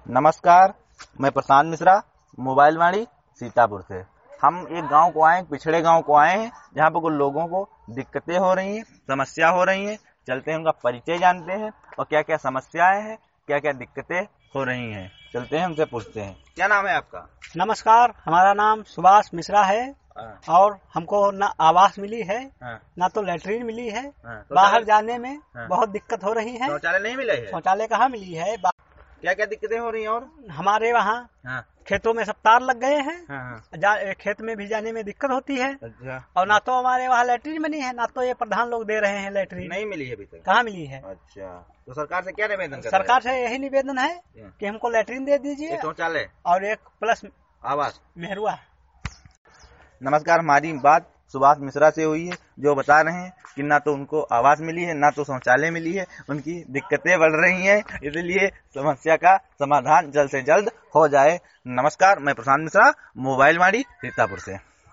नमस्कार, मैं प्रशांत मिश्रा, मोबाइल वाणी सीतापुर से। हम एक गांव को आए, पिछड़े गांव को आए हैं, जहां पर कुछ लोगों को दिक्कतें हो रही हैं, समस्या हो रही हैं। चलते हैं, उनका परिचय जानते हैं और क्या क्या समस्याएं हैं, क्या क्या दिक्कतें हो रही हैं। चलते हैं, उनसे पूछते हैं। क्या नाम है आपका? नमस्कार, हमारा नाम सुभाष मिश्रा है और हमको ना आवास मिली है, ना तो लैट्रीन मिली है। बाहर जाने में बहुत दिक्कत हो रही है। शौचालय नहीं मिले है? शौचालय कहाँ मिली है? क्या क्या दिक्कतें हो रही हैं? और हमारे वहाँ खेतों में सब तार लग गए हैं। खेत में भी जाने में दिक्कत होती है। अच्छा। और ना तो हमारे वहाँ लैट्रीन बनी है, ना तो ये प्रधान लोग दे रहे हैं लैट्रीन। नहीं मिली है अभी तक? कहाँ मिली है? अच्छा, तो सरकार से क्या निवेदन कर? सरकार से यही निवेदन है कि हमको लैट्रीन दे दीजिए, शौचालय और एक प्लस आवास मेहरुआ। नमस्कार, हमारी बात सुभाष मिश्रा से हुई है, जो बता रहे हैं कि ना तो उनको आवास मिली है, ना तो शौचालय मिली है। उनकी दिक्कतें बढ़ रही हैं, इसलिए समस्या का समाधान जल्द से जल्द हो जाए। नमस्कार, मैं प्रशांत मिश्रा, मोबाइल वाणी सीतापुर से।